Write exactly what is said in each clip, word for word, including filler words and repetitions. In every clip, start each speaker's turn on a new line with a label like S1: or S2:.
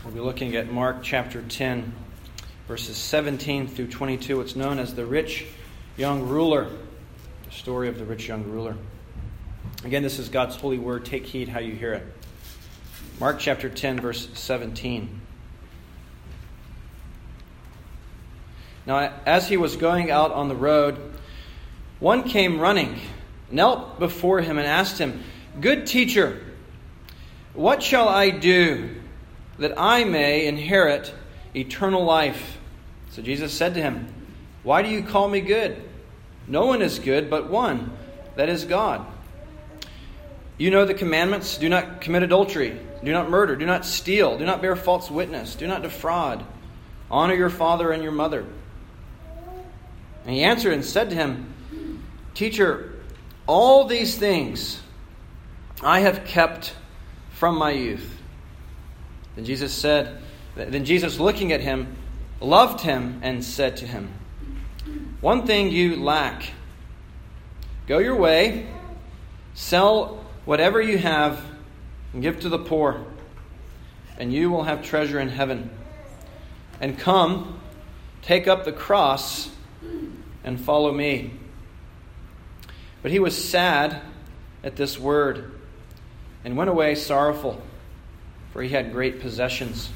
S1: We'll be looking at Mark chapter ten, verses seventeen through twenty-two. It's known as the rich young ruler, the story of the rich young ruler. Again, this is God's holy word. Take heed how you hear it. Mark chapter ten, verse seventeen. Now, as he was going out on the road, one came running, knelt before him, and asked him, "Good teacher, what shall I do that I may inherit eternal life?" So Jesus said to him, "Why do you call me good? No one is good but one, that is God. You know the commandments: do not commit adultery, do not murder, do not steal, do not bear false witness, do not defraud, honor your father and your mother." And he answered and said to him, "Teacher, all these things I have kept from my youth." Then Jesus said, then Jesus, looking at him, loved him and said to him, "One thing you lack. Go your way, sell whatever you have, and give to the poor, and you will have treasure in heaven. And come, take up the cross and follow me." But he was sad at this word and went away sorrowful, for he had great possessions.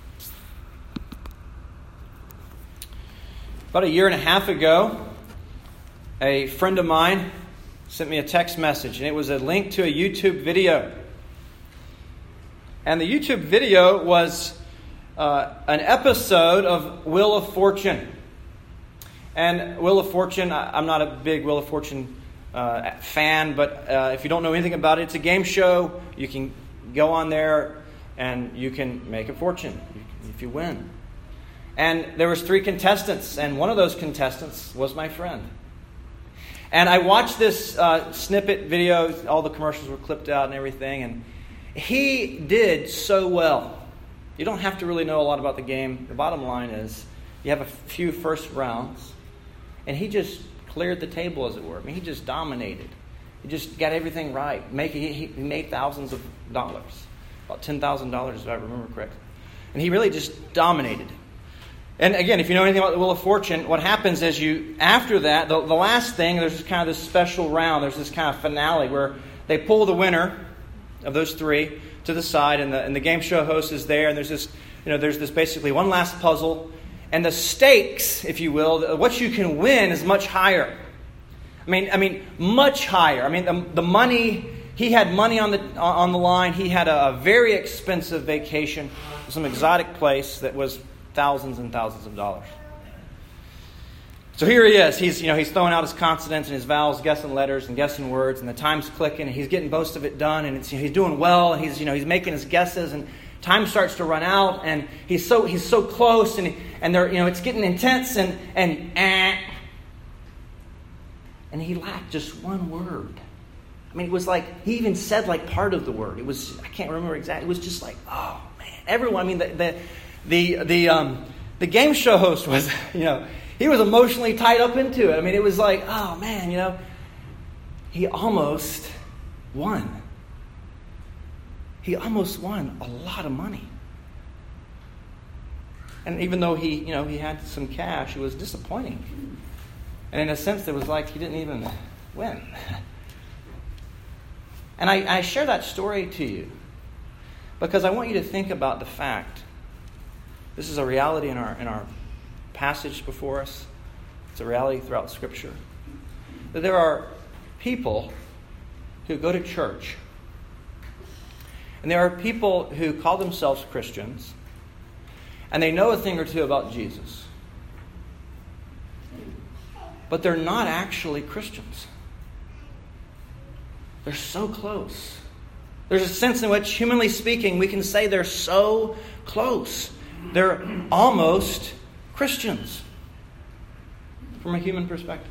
S1: About a year and a half ago, a friend of mine sent me a text message, and it was a link to a YouTube video. And the YouTube video was uh, an episode of Wheel of Fortune. And Wheel of Fortune, I'm not a big Wheel of Fortune uh, fan, but uh, if you don't know anything about it, it's a game show. You can go on there and you can make a fortune if you win. And there was three contestants, and one of those contestants was my friend. And I watched this uh, snippet video. All the commercials were clipped out and everything, and he did so well. You don't have to really know a lot about the game. The bottom line is you have a few first rounds, and he just cleared the table, as it were. I mean, he just dominated. He just got everything right. Make, he, he made thousands of dollars. About ten thousand dollars, if I remember correctly. And he really just dominated. And again, if you know anything about the Wheel of Fortune, what happens is you, after that, the, the last thing, there's kind of this special round. There's this kind of finale where they pull the winner of those three to the side, and the, and the game show host is there, and there's this, you know, there's this basically one last puzzle. And the stakes, if you will, what you can win is much higher. I mean, I mean, much higher. I mean, the, the money... He had money on the on the line. He had a, a very expensive vacation to some exotic place that was thousands and thousands of dollars. So here he is. He's you know he's throwing out his consonants and his vowels, guessing letters and guessing words, and the time's clicking, and he's getting most of it done, and it's, you know, he's doing well, and he's you know he's making his guesses, and time starts to run out, and he's so he's so close, and he, and they're you know it's getting intense, and and eh, and he lacked just one word. I mean, it was like, he even said like part of the word. It was, I can't remember exactly. It was just like, oh man, everyone. I mean, the the the the, um, the game show host was, you know, he was emotionally tied up into it. I mean, it was like, oh man, you know, he almost won. He almost won a lot of money. And even though he, you know, he had some cash, it was disappointing. And in a sense, it was like he didn't even win. And I, I share that story to you because I want you to think about the fact, this is a reality in our in our passage before us. It's a reality throughout Scripture. That there are people who go to church, and there are people who call themselves Christians, and they know a thing or two about Jesus, but they're not actually Christians. They're so close. There's a sense in which, humanly speaking, we can say they're so close. They're almost Christians from a human perspective.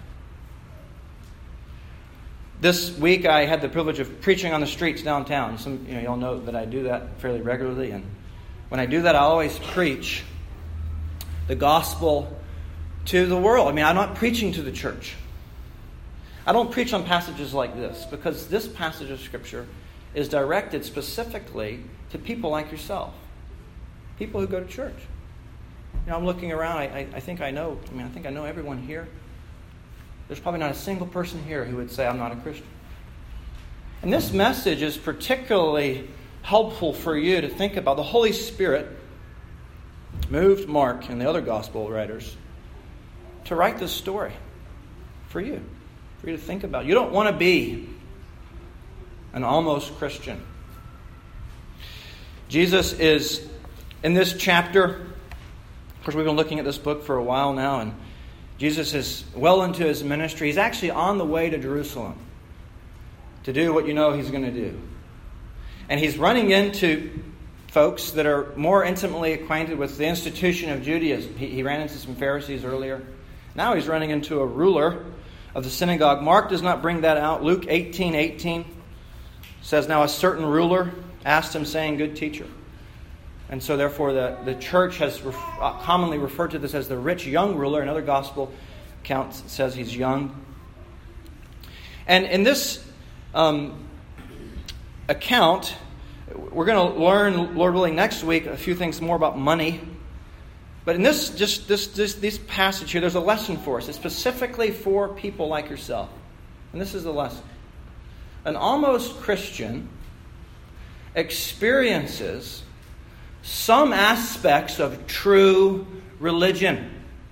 S1: This week I had the privilege of preaching on the streets downtown. Some, you know, y'all know that I do that fairly regularly, and when I do that, I always preach the gospel to the world. I mean, I'm not preaching to the church. I don't preach on passages like this because this passage of Scripture is directed specifically to people like yourself. People who go to church. You know, I'm looking around. I, I, I think I know. I mean, I think I know everyone here. There's probably not a single person here who would say, I'm not a Christian. And this message is particularly helpful for you to think about. The Holy Spirit moved Mark and the other gospel writers to write this story for you, for you to think about. You don't want to be an almost Christian. Jesus is, in this chapter, of course we've been looking at this book for a while now, and Jesus is well into his ministry. He's actually on the way to Jerusalem to do what you know he's going to do. And he's running into folks that are more intimately acquainted with the institution of Judaism. He, he ran into some Pharisees earlier. Now he's running into a ruler of the synagogue. Mark does not bring that out. Luke eighteen eighteen says, now a certain ruler asked him, saying, good teacher. And so therefore the, the church has ref, uh, commonly referred to this as the rich young ruler. Another gospel account says he's young. And in this um, account, we're going to learn, Lord willing, next week a few things more about money. But in this just this this this passage here, there's a lesson for us. It's specifically for people like yourself. And this is the lesson. An almost Christian experiences some aspects of true religion.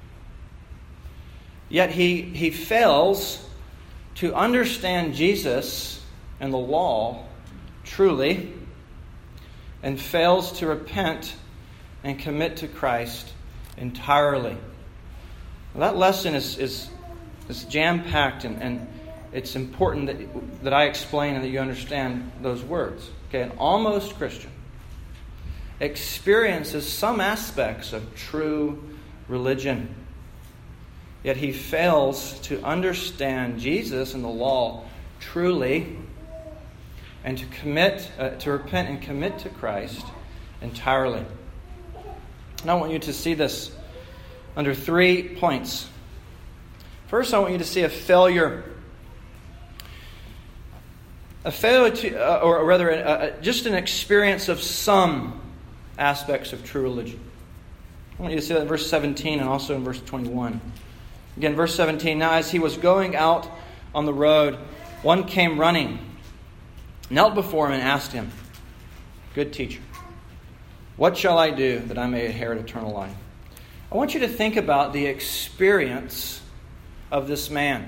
S1: Yet he, he fails to understand Jesus and the law truly, and fails to repent and commit to Christ entirely. Well, that lesson is, is, is jam-packed, and, and it's important that, that I explain and that you understand those words. Okay, an almost Christian experiences some aspects of true religion, yet he fails to understand Jesus and the law truly, and to commit, uh, to repent and commit to Christ entirely. And I want you to see this under three points. First, I want you to see a failure. A failure to, uh, or rather, uh, just an experience of some aspects of true religion. I want you to see that in verse seventeen and also in verse twenty-one. Again, verse seventeen, now as he was going out on the road, one came running, knelt before him and asked him, good teacher, what shall I do that I may inherit eternal life? I want you to think about the experience of this man.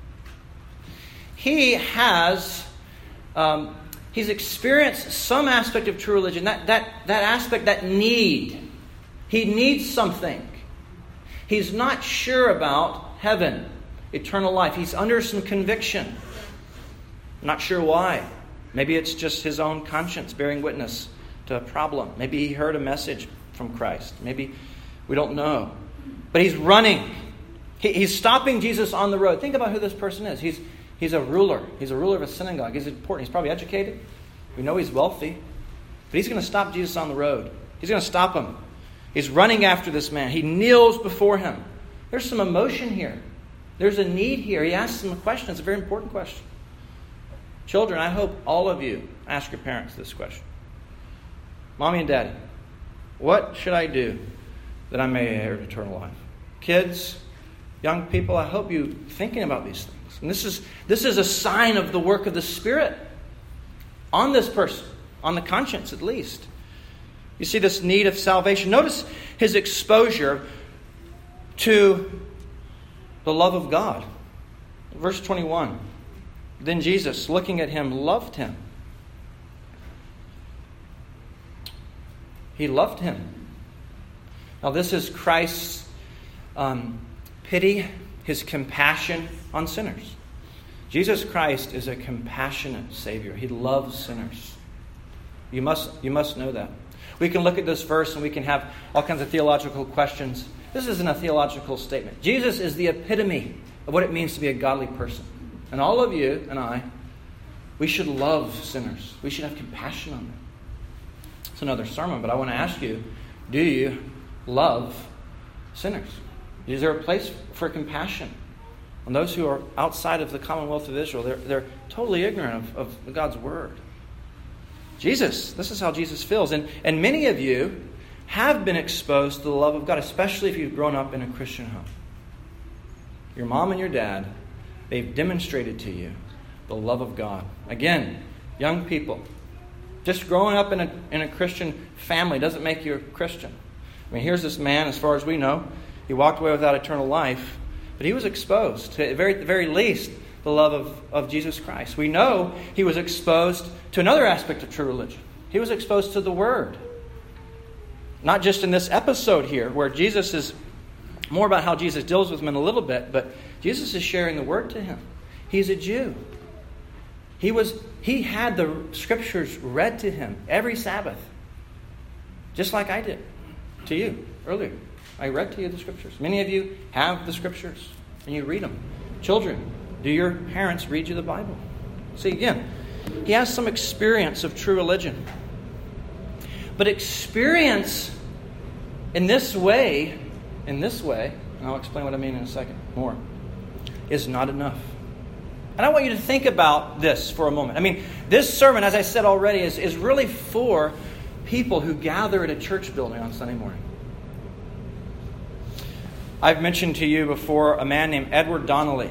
S1: He has, um, he's experienced some aspect of true religion, that, that, that aspect, that need. He needs something. He's not sure about heaven, eternal life. He's under some conviction. Not sure why. Maybe it's just his own conscience bearing witness to a problem. Maybe he heard a message from Christ. Maybe we don't know. But he's running. He, he's stopping Jesus on the road. Think about who this person is. He's, he's a ruler. He's a ruler of a synagogue. He's important. He's probably educated. We know he's wealthy. But he's going to stop Jesus on the road. He's going to stop him. He's running after this man. He kneels before him. There's some emotion here. There's a need here. He asks him a question. It's a very important question. Children, I hope all of you ask your parents this question. Mommy and Daddy, what should I do that I may inherit eternal life? Kids, young people, I hope you're thinking about these things. And this is, this is a sign of the work of the Spirit on this person, on the conscience at least. You see this need of salvation. Notice his exposure to the love of God. Verse twenty-one. Then Jesus, looking at him, loved him. He loved him. Now this is Christ's um, pity, his compassion on sinners. Jesus Christ is a compassionate Savior. He loves sinners. You must, you must know that. We can look at this verse and we can have all kinds of theological questions. This isn't a theological statement. Jesus is the epitome of what it means to be a godly person. And all of you and I, we should love sinners. We should have compassion on them. It's another sermon, but I want to ask you, do you love sinners? Is there a place for compassion on those who are outside of the commonwealth of Israel? They're, they're totally ignorant of, of God's word. Jesus, this is how Jesus feels. And, and many of you have been exposed to the love of God, especially if you've grown up in a Christian home. Your mom and your dad, they've demonstrated to you the love of God. Again, young people, just growing up in a, in a Christian family doesn't make you a Christian. I mean, here's this man, as far as we know, he walked away without eternal life, but he was exposed to, at the very, at the very least, the love of, of Jesus Christ. We know he was exposed to another aspect of true religion. He was exposed to the Word. Not just in this episode here, where Jesus is more about how Jesus deals with him in a little bit, but Jesus is sharing the Word to him. He's a Jew. He was he had the Scriptures read to him every Sabbath, just like I did to you earlier. I read to you the Scriptures. Many of you have the Scriptures, and you read them. Children, do your parents read you the Bible? See, again, he has some experience of true religion. But experience in this way, in this way, and I'll explain what I mean in a second more, is not enough. And I want you to think about this for a moment. I mean, this sermon, as I said already, is, is really for people who gather at a church building on Sunday morning. I've mentioned to you before a man named Edward Donnelly.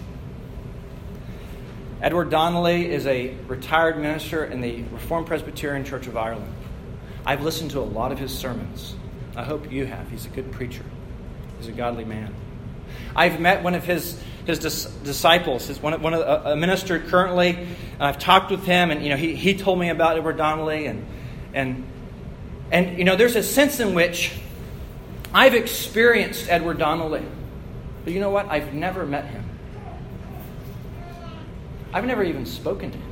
S1: Edward Donnelly is a retired minister in the Reformed Presbyterian Church of Ireland. I've listened to a lot of his sermons. I hope you have. He's a good preacher. He's a godly man. I've met one of his his dis- disciples, his one, one of a, a minister currently. And I've talked with him, and you know he he told me about Edward Donnelly, and and and you know there's a sense in which I've experienced Edward Donnelly, but you know what? I've never met him. I've never even spoken to him.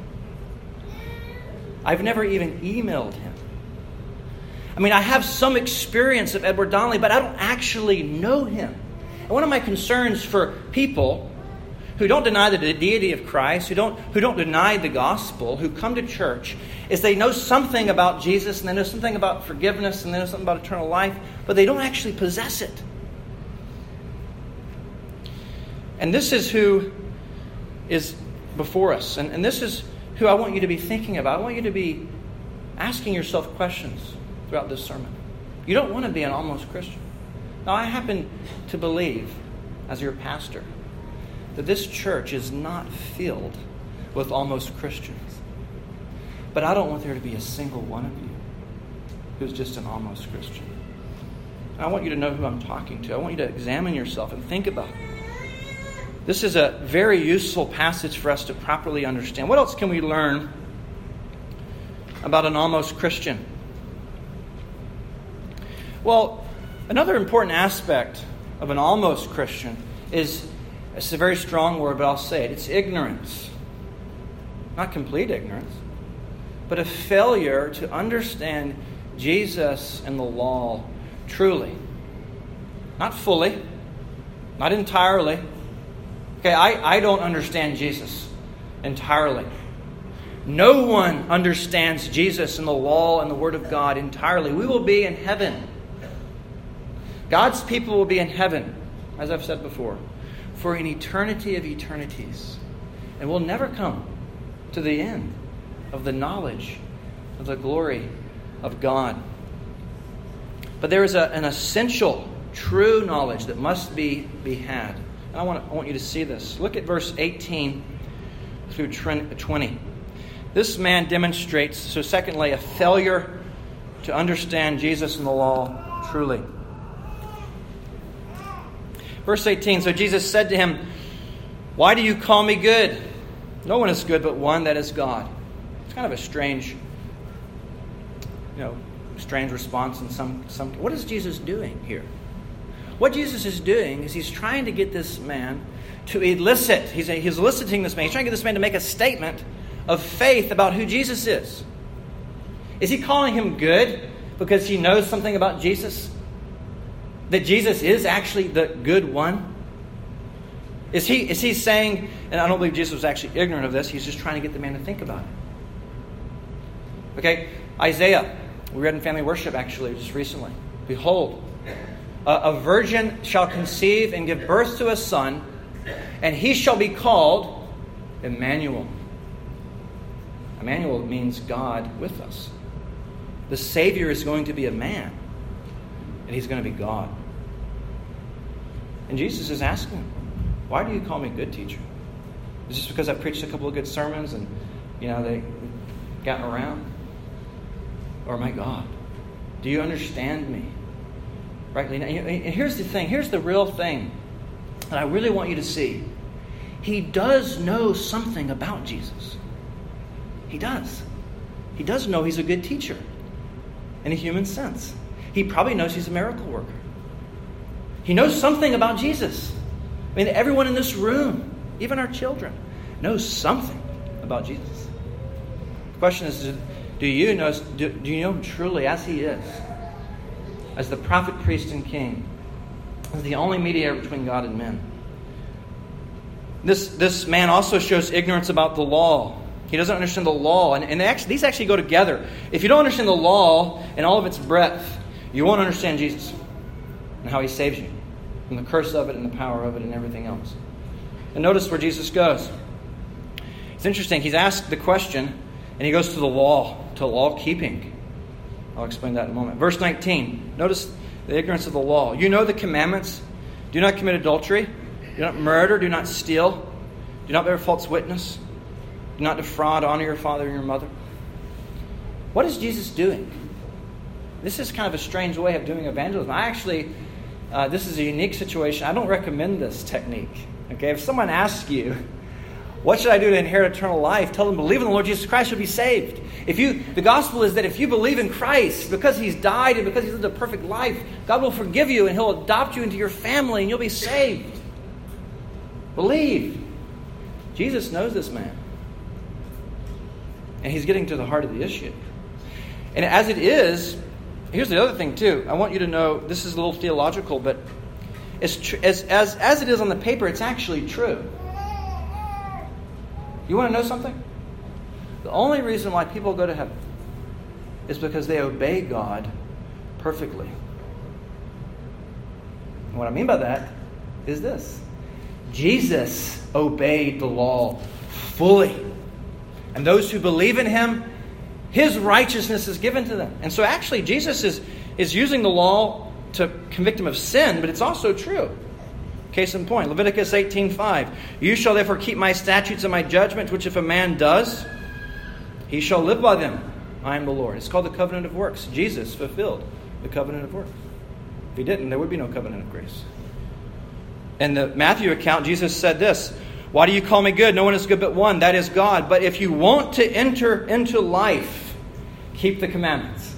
S1: I've never even emailed him. I mean, I have some experience of Edward Donnelly, but I don't actually know him. And one of my concerns for people who don't deny the deity of Christ, who don't who don't deny the gospel, who come to church, is they know something about Jesus, and they know something about forgiveness, and they know something about eternal life, but they don't actually possess it. And this is who is before us. And, and this is who I want you to be thinking about. I want you to be asking yourself questions throughout this sermon. You don't want to be an almost Christian. Now, I happen to believe, as your pastor, that this church is not filled with almost Christians. But I don't want there to be a single one of you who's just an almost Christian. And I want you to know who I'm talking to. I want you to examine yourself and think about it. This is a very useful passage for us to properly understand. What else can we learn about an almost Christian? Well, another important aspect of an almost Christian is, it's a very strong word, but I'll say it, it's ignorance. Not complete ignorance, but a failure to understand Jesus and the law truly. Not fully, not entirely. Okay, I, I don't understand Jesus entirely. No one understands Jesus and the law and the Word of God entirely. We will be in heaven. God's people will be in heaven, as I've said before, for an eternity of eternities. And we'll never come to the end of the knowledge of the glory of God. But there is a, an essential, true knowledge that must be, be had. And I want, I want you to see this. Look at verse eighteen through twenty. This man demonstrates, so secondly, a failure to understand Jesus and the law truly. Verse eighteen, so Jesus said to him, "Why do you call me good? No one is good but one, that is God." It's kind of a strange, you know, strange response in some some. What is Jesus doing here? What Jesus is doing is he's trying to get this man to elicit. He's he's eliciting this man. He's trying to get this man to make a statement of faith about who Jesus is. Is he calling him good because he knows something about Jesus? That Jesus is actually the good one? Is he is he saying, and I don't believe Jesus was actually ignorant of this, he's just trying to get the man to think about it. Okay, Isaiah, we read in family worship actually just recently. Behold, a, a virgin shall conceive and give birth to a son, and he shall be called Emmanuel. Emmanuel means God with us. The Savior is going to be a man. that he's going to be God. And Jesus is asking him, why do you call me good teacher? Is this because I preached a couple of good sermons and, you know, they gotten around? Or my God, do you understand me? Rightly? And here's the thing. Here's the real thing that I really want you to see. He does know something about Jesus. He does. He does know he's a good teacher in a human sense. He probably knows he's a miracle worker. He knows something about Jesus. I mean, everyone in this room, even our children, knows something about Jesus. The question is, do you know, do, do you know him truly as he is? As the prophet, priest, and king. As the only mediator between God and men. This, this man also shows ignorance about the law. He doesn't understand the law. And, and they actually, these actually go together. If you don't understand the law in all of its breadth, you won't understand Jesus and how he saves you. And the curse of it and the power of it and everything else. And notice where Jesus goes. It's interesting. He's asked the question and he goes to the law, to law keeping. I'll explain that in a moment. Verse nineteen. Notice the ignorance of the law. You know the commandments. Do not commit adultery. Do not murder. Do not steal. Do not bear false witness. Do not defraud. Honor your father and your mother. What is Jesus doing? This is kind of a strange way of doing evangelism. I actually, uh, this is a unique situation. I don't recommend this technique. Okay, if someone asks you, what should I do to inherit eternal life? Tell them, believe in the Lord Jesus Christ, you'll be saved. If you, the gospel is that if you believe in Christ, because he's died and because he's lived a perfect life, God will forgive you and he'll adopt you into your family and you'll be saved. Believe. Jesus knows this man. And he's getting to the heart of the issue. And as it is, here's the other thing too. I want you to know, this is a little theological, but as, tr- as, as, as it is on the paper, it's actually true. You want to know something? The only reason why people go to heaven is because they obey God perfectly. And what I mean by that is this. Jesus obeyed the law fully. And those who believe in him, his righteousness is given to them. And so actually Jesus is, is using the law to convict him of sin, but it's also true. Case in point, Leviticus eighteen five. You shall therefore keep my statutes and my judgments, which if a man does, he shall live by them. I am the Lord. It's called the covenant of works. Jesus fulfilled the covenant of works. If he didn't, there would be no covenant of grace. In the Matthew account, Jesus said this, why do you call me good? No one is good but one, that is God. But if you want to enter into life, keep the commandments.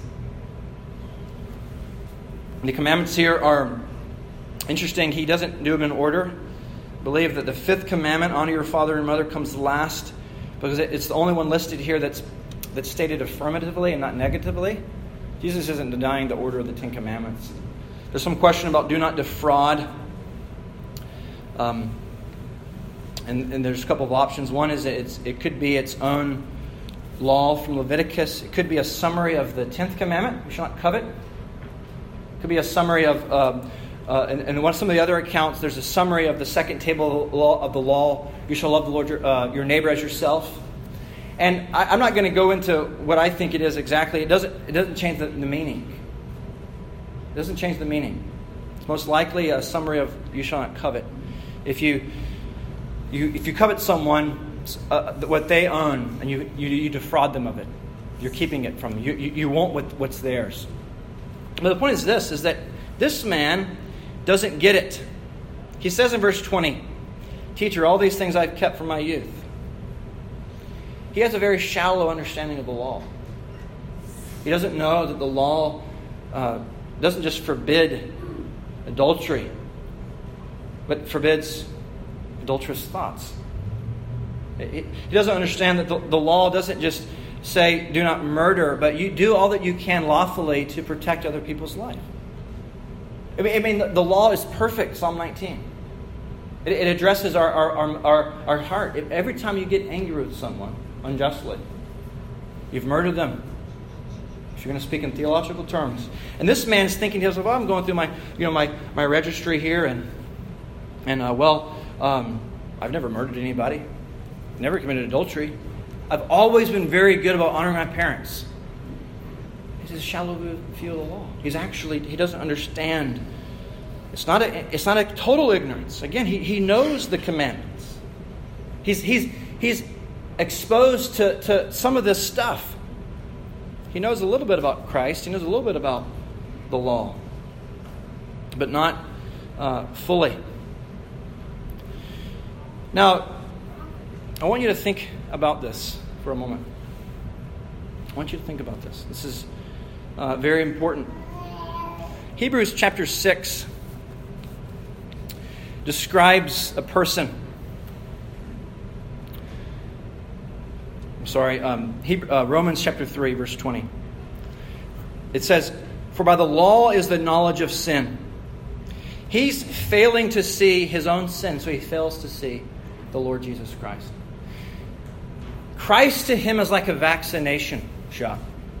S1: And the commandments here are interesting. He doesn't do them in order. I believe that the fifth commandment, honor your father and mother, comes last because it's the only one listed here that's that's stated affirmatively and not negatively. Jesus isn't denying the order of the Ten Commandments. There's some question about do not defraud. Um, and, and there's a couple of options. One is that it's, it could be its own law from Leviticus. It could be a summary of the tenth commandment. You shall not covet. It could be a summary of... Uh, Uh, and, and one some of the other accounts, there's a summary of the second table of the law. Of the law. You shall love the Lord your, uh, your neighbor as yourself. And I, I'm not going to go into what I think it is exactly. It doesn't. It doesn't change the, the meaning. It doesn't change the meaning. It's most likely a summary of you shall not covet. If you, you if you covet someone, uh, what they own, and you, you you defraud them of it, you're keeping it from them. You you, you want what, what's theirs. But the point is this: is that this man doesn't get it. He says in verse twenty, Teacher, all these things I've kept from my youth. He has a very shallow understanding of the law. He doesn't know that the law uh, doesn't just forbid adultery, but forbids adulterous thoughts. He doesn't understand that the, the law doesn't just say do not murder, but you do all that you can lawfully to protect other people's life. I mean, I mean, the law is perfect, Psalm nineteen. It, it addresses our, our, our, our heart. If every time you get angry with someone unjustly, you've murdered them. If you're going to speak in theological terms. And this man's thinking to himself, well, I'm going through my, you know, my, my registry here, and, and uh, well, um, I've never murdered anybody. Never committed adultery. I've always been very good about honoring my parents. his shallow view of the law. He's actually, he doesn't understand. It's not a, it's not a total ignorance. Again, he, he knows the commandments. He's, he's, he's exposed to, to some of this stuff. He knows a little bit about Christ. He knows a little bit about the law. But not uh, fully. Now, I want you to think about this for a moment. I want you to think about this. This is uh, very important. Hebrews chapter six describes a person. I'm sorry, um, Hebrew, uh, Romans chapter three, verse twenty. It says, "For by the law is the knowledge of sin." He's failing to see his own sin, so he fails to see the Lord Jesus Christ. Christ to him is like a vaccination shot.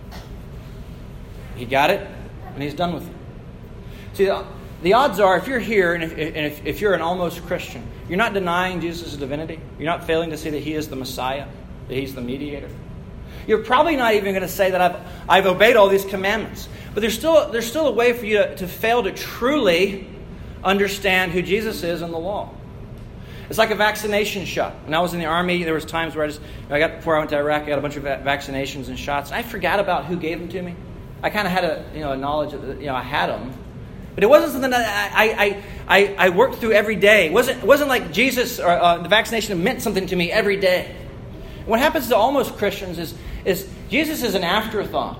S1: He got it, and he's done with it. See, the, the odds are, if you're here, and, if, and if, if you're an almost Christian, you're not denying Jesus' divinity. You're not failing to see that he is the Messiah, that he's the mediator. You're probably not even going to say that I've I've obeyed all these commandments. But there's still there's still a way for you to, to fail to truly understand who Jesus is in the law. It's like a vaccination shot. When I was in the Army, there was times where I just, I got before I went to Iraq, I got a bunch of vaccinations and shots. I forgot about who gave them to me. I kind of had a you know a knowledge of, you know I had them, but it wasn't something that I I I, I worked through every day. It wasn't it wasn't like Jesus or uh, the vaccination meant something to me every day. What happens to almost Christians is is Jesus is an afterthought.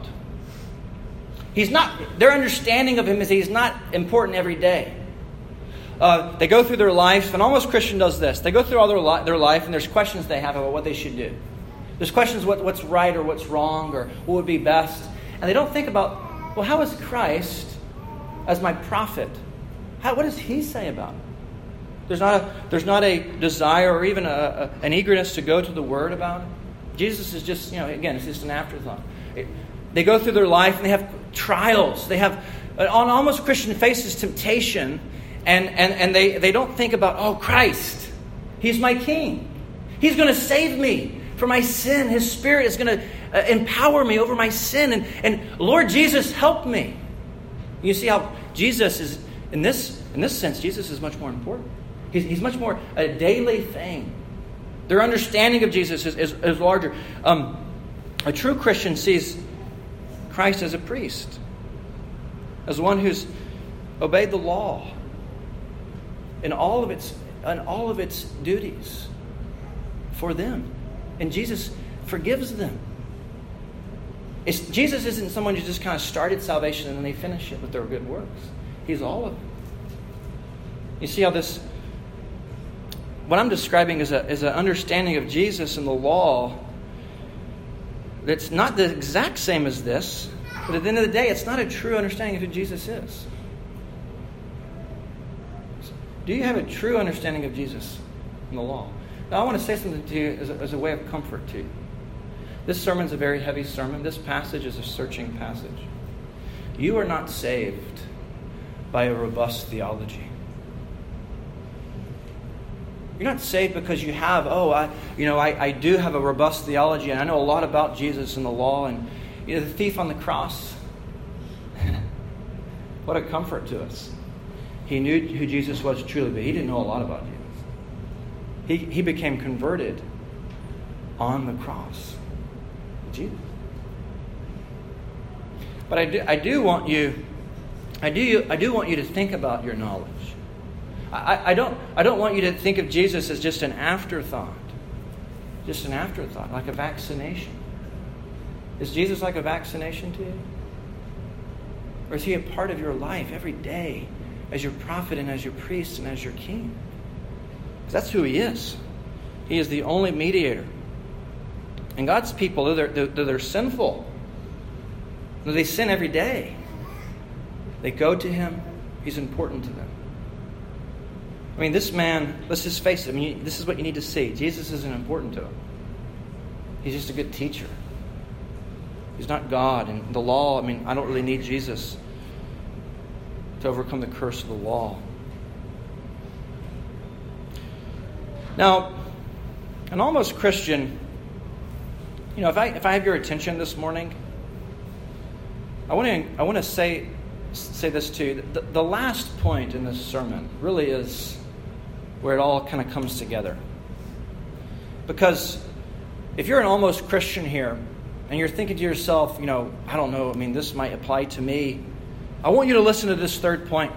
S1: He's not. Their understanding of him is he's not important every day. Uh, they go through their life, and almost Christian does this. They go through all their, li- their life, and there's questions they have about what they should do. There's questions what, what's right or what's wrong or what would be best. And they don't think about, well, how is Christ as my prophet? How, what does he say about it? There's not a, there's not a desire or even a, a, an eagerness to go to the Word about it. Jesus is just, you know, again, it's just an afterthought. It, they go through their life, and they have trials. They have, on almost Christian faces, temptation. And, and, and they, they don't think about, oh, Christ, he's my king. He's going to save me from my sin. His Spirit is going to uh, empower me over my sin. And, and Lord Jesus, help me. You see how Jesus is, in this in this sense, Jesus is much more important. He's, he's much more a daily thing. Their understanding of Jesus is, is, is larger. Um, a true Christian sees Christ as a priest, as one who's obeyed the law in all of its in all of its duties for them. And Jesus forgives them. It's, Jesus isn't someone who just kind of started salvation and then they finish it with their good works. He's all of it. You see how this, what I'm describing is a is an understanding of Jesus and the law that's not the exact same as this, but at the end of the day, it's not a true understanding of who Jesus is. Do you have a true understanding of Jesus and the law? Now, I want to say something to you as a, as a way of comfort to you. This sermon is a very heavy sermon. This passage is a searching passage. You are not saved by a robust theology. You're not saved because you have, oh, I, you know, I, I do have a robust theology and I know a lot about Jesus and the law and you know, the thief on the cross. What a comfort to us. He knew who Jesus was truly, but he didn't know a lot about Jesus. He, he became converted on the cross. Jesus. But I do, I do want you, I do, I do want you to think about your knowledge. I, I don't, I don't want you to think of Jesus as just an afterthought, just an afterthought, like a vaccination. Is Jesus like a vaccination to you, or is he a part of your life every day, as your prophet and as your priest and as your king? Because that's who he is. He is the only mediator. And God's people, they're, they're, they're sinful. They sin every day. They go to him. He's important to them. I mean, this man, let's just face it. I mean, this is what you need to see. Jesus isn't important to him. He's just a good teacher. He's not God. And the law, I mean, I don't really need Jesus to overcome the curse of the law. Now, an almost Christian, you know, if I if I have your attention this morning, I want to I want to say say this too. The, the last point in this sermon really is where it all kind of comes together. Because if you're an almost Christian here and you're thinking to yourself, you know, I don't know, I mean, this might apply to me. I want you to listen to this third point.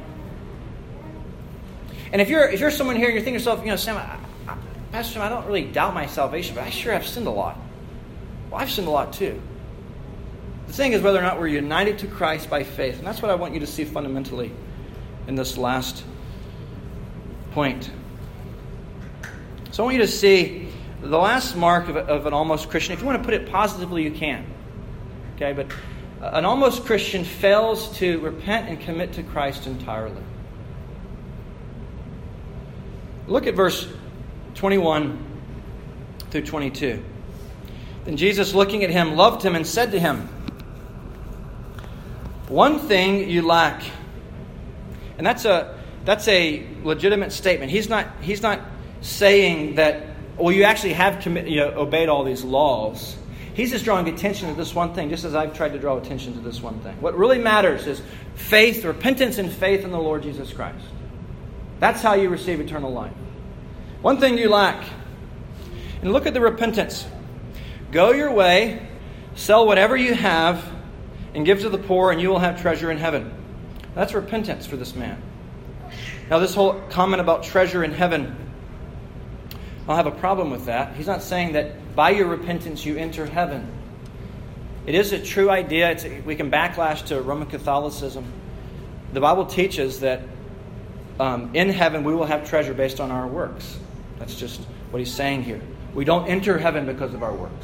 S1: And if you're if you're someone here and you're thinking to yourself, you know, Sam, I, I, Pastor Sam, I don't really doubt my salvation, but I sure have sinned a lot. Well, I've sinned a lot too. The thing is whether or not we're united to Christ by faith. And that's what I want you to see fundamentally in this last point. So I want you to see the last mark of, of an almost Christian. If you want to put it positively, you can. Okay, but an almost Christian fails to repent and commit to Christ entirely. Look at verse twenty-one through twenty-two. Then Jesus, looking at him, loved him and said to him, "One thing you lack." And that's a that's a legitimate statement. He's not he's not saying that, well, you actually have commit, you know, obeyed all these laws. He's just drawing attention to this one thing, just as I've tried to draw attention to this one thing. What really matters is faith, repentance and faith in the Lord Jesus Christ. That's how you receive eternal life. One thing you lack. And look at the repentance. Go your way, sell whatever you have, and give to the poor, and you will have treasure in heaven. That's repentance for this man. Now, this whole comment about treasure in heaven, I'll have a problem with that. He's not saying that by your repentance you enter heaven. It is a true idea. It's, we can backlash to Roman Catholicism. The Bible teaches that um, in heaven we will have treasure based on our works. That's just what he's saying here. We don't enter heaven because of our works.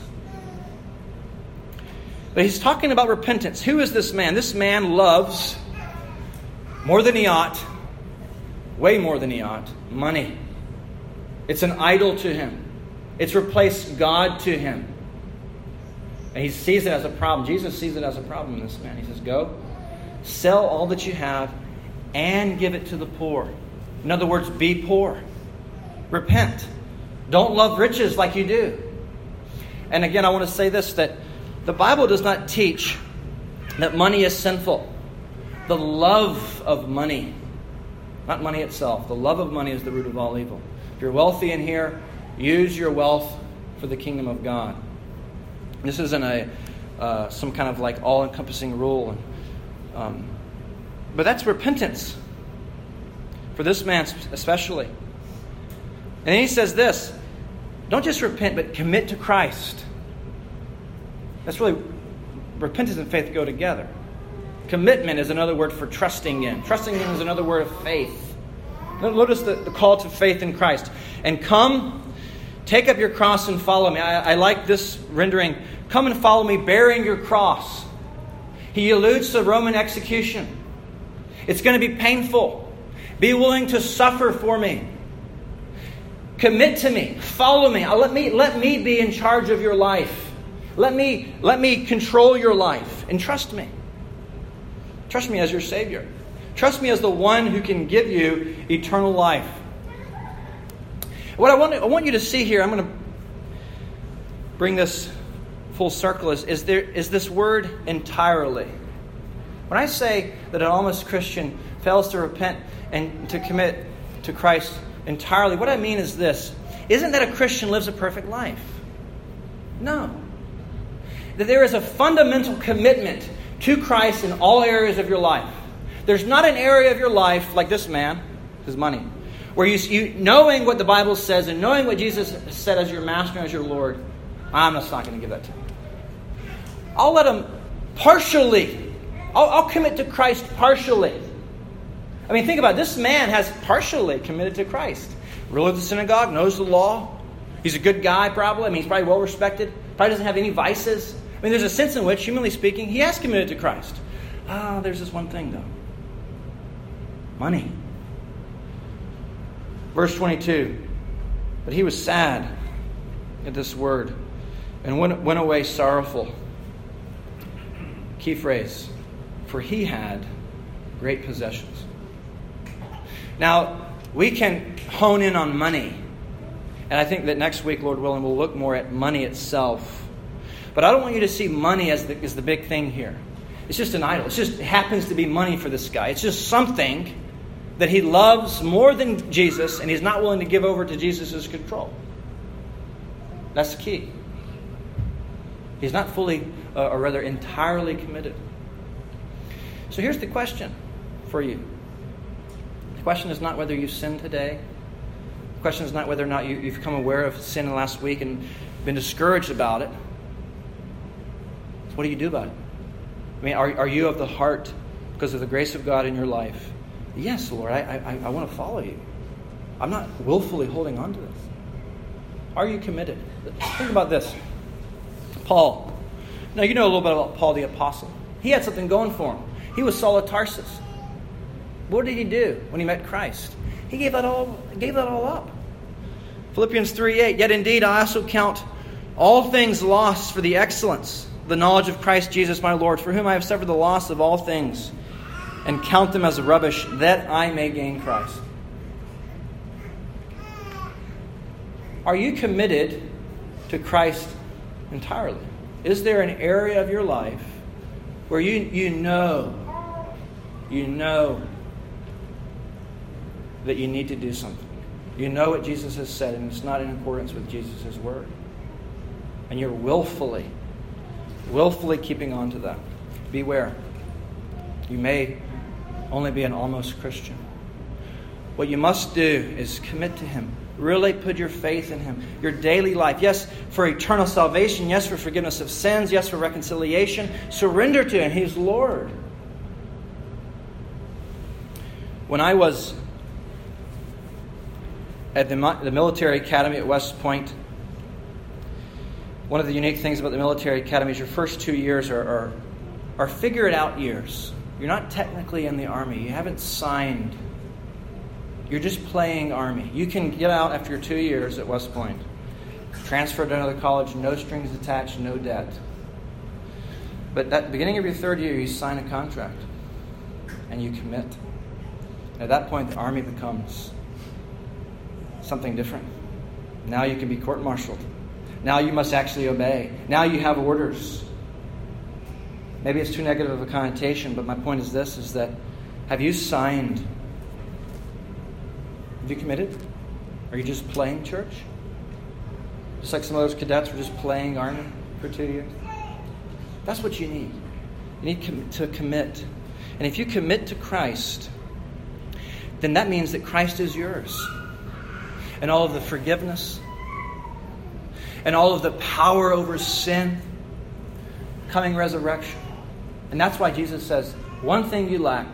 S1: But he's talking about repentance. Who is this man? This man loves, more than he ought, way more than he ought, money. It's an idol to him. It's replaced God to him. And he sees it as a problem. Jesus sees it as a problem in this man. He says, go, sell all that you have, and give it to the poor. In other words, be poor. Repent. Don't love riches like you do. And again, I want to say this, that the Bible does not teach that money is sinful. The love of money, not money itself, the love of money is the root of all evil. If you're wealthy in here, use your wealth for the kingdom of God. This isn't a uh, some kind of like all-encompassing rule. Um, but that's repentance. For this man especially. And then he says this, don't just repent, but commit to Christ. That's really, repentance and faith go together. Commitment is another word for trusting in. Trusting in is another word of faith. Notice the, the call to faith in Christ. And come, take up your cross and follow me. I, I like this rendering. Come and follow me, bearing your cross. He alludes to Roman execution. It's going to be painful. Be willing to suffer for me. Commit to me. Follow me. Let me, let me be in charge of your life. Let me, let me control your life. And trust me. Trust me as your Savior. Trust me as the one who can give you eternal life. What I want, I want you to see here, I'm going to bring this full circle, is, is, there, is this word entirely. When I say that an almost Christian fails to repent and to commit to Christ entirely, what I mean is this. Isn't that a Christian lives a perfect life? No. That there is a fundamental commitment to Christ in all areas of your life. There's not an area of your life like this man, his money, where you, you knowing what the Bible says and knowing what Jesus said as your master and as your Lord, I'm just not going to give that to him. I'll let him partially. I'll, I'll commit to Christ partially. I mean, think about it. This man has partially committed to Christ. Ruler of the synagogue, knows the law. He's a good guy, probably. I mean, he's probably well respected. Probably doesn't have any vices. I mean, there's a sense in which, humanly speaking, he has committed to Christ. Ah, there's this one thing, though. Money. Verse twenty-two. But he was sad at this word and went, went away sorrowful. Key phrase. For he had great possessions. Now, we can hone in on money. And I think that next week, Lord willing, we'll look more at money itself. But I don't want you to see money as the, as the big thing here. It's just an idol. It just happens to be money for this guy. It's just something that he loves more than Jesus, and he's not willing to give over to Jesus' control. That's the key. He's not fully, uh, or rather entirely committed. So here's the question for you. The question is not whether you sinned today. The question is not whether or not you, you've become aware of sin last week and been discouraged about it. So what do you do about it? I mean, are, are you of the heart, because of the grace of God in your life? Yes, Lord, I, I, I want to follow you. I'm not willfully holding on to this. Are you committed? Think about this. Paul. Now, you know a little bit about Paul the Apostle. He had something going for him. He was Saul of Tarsus. What did he do when he met Christ? He gave that all, gave that all up. Philippians three eight, yet indeed I also count all things lost for the excellence, the knowledge of Christ Jesus my Lord, for whom I have suffered the loss of all things, and count them as rubbish, that I may gain Christ. Are you committed to Christ entirely? Is there an area of your life where you, you know, you know that you need to do something? You know what Jesus has said, and it's not in accordance with Jesus' word. And you're willfully, willfully keeping on to that. Beware. You may only be an almost Christian. What you must do is commit to Him. Really put your faith in Him. Your daily life. Yes, for eternal salvation. Yes, for forgiveness of sins. Yes, for reconciliation. Surrender to Him. He's Lord. When I was at the, the military academy at West Point, one of the unique things about the military academy is your first two years are, are, are figure-it-out years. You're not technically in the Army. You haven't signed. You're just playing Army. You can get out after your two years at West Point. Transfer to another college, no strings attached, no debt. But at the beginning of your third year, you sign a contract. And you commit. And at that point, the Army becomes something different. Now you can be court-martialed. Now you must actually obey. Now you have orders. Maybe it's too negative of a connotation, but my point is this, is that have you signed? Have you committed? Are you just playing church? Just like some of those cadets were just playing Army for two years? That's what you need. You need to commit. And if you commit to Christ, then that means that Christ is yours. And all of the forgiveness, and all of the power over sin, coming resurrection. And that's why Jesus says, one thing you lack.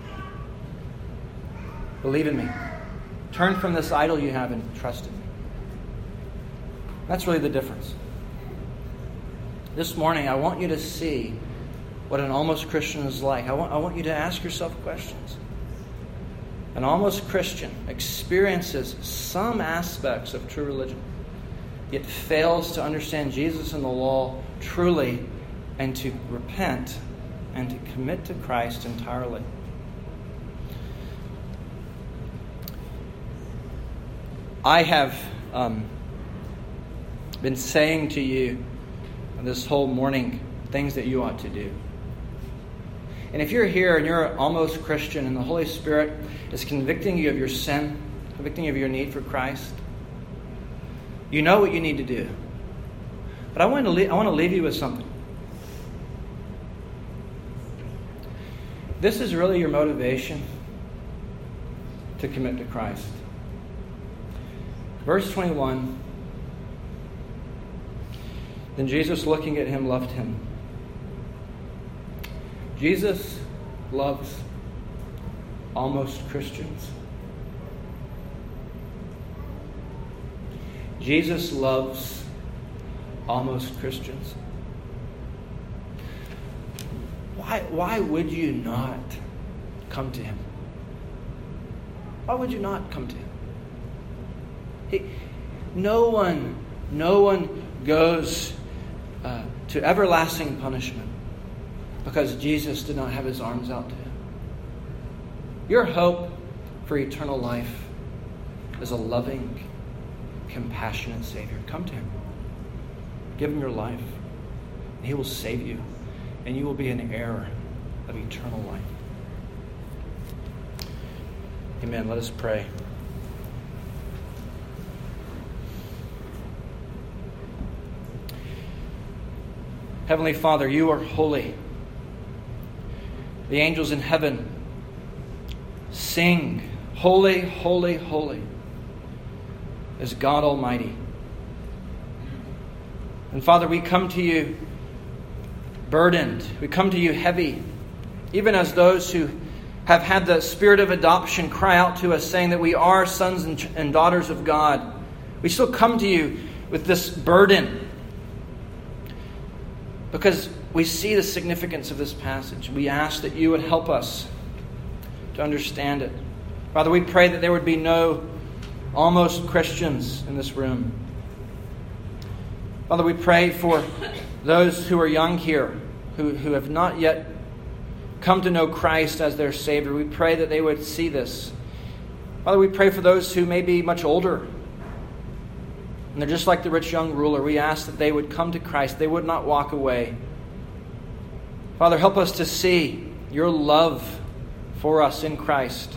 S1: Believe in me. Turn from this idol you have and trust in me. That's really the difference. This morning, I want you to see what an almost Christian is like. I want, I want you to ask yourself questions. An almost Christian experiences some aspects of true religion, yet fails to understand Jesus and the law truly, and to repent and to commit to Christ entirely. I have um, been saying to you this whole morning things that you ought to do. And if you're here and you're almost Christian and the Holy Spirit is convicting you of your sin, convicting you of your need for Christ, you know what you need to do. But I want to leave, I want to leave you with something. This is really your motivation to commit to Christ. Verse twenty-one, then Jesus, looking at him, loved him. Jesus loves almost Christians. Jesus loves almost Christians. Why, why would you not come to him? Why would you not come to him? He, no one, no one goes uh, to everlasting punishment because Jesus did not have his arms out to him. Your hope for eternal life is a loving, compassionate Savior. Come to him. Give him your life. He will save you, and you will be an heir of eternal life. Amen. Let us pray. Heavenly Father, you are holy. The angels in heaven sing, holy, holy, holy is God Almighty. And Father, we come to you burdened. We come to you heavy, even as those who have had the spirit of adoption cry out to us, saying that we are sons and, and daughters of God. We still come to you with this burden because we see the significance of this passage. We ask that you would help us to understand it. Father, we pray that there would be no almost Christians in this room. Father, we pray for those who are young here, who, who have not yet come to know Christ as their Savior. We pray that they would see this. Father, we pray for those who may be much older, and they're just like the rich young ruler. We ask that they would come to Christ. They would not walk away. Father, help us to see your love for us in Christ.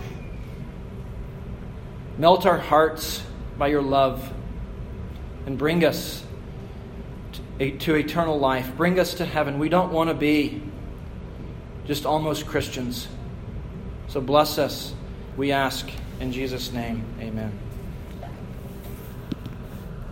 S1: Melt our hearts by your love and bring us to, to eternal life. Bring us to heaven. We don't want to be just almost Christians. So bless us, we ask in Jesus' name. Amen.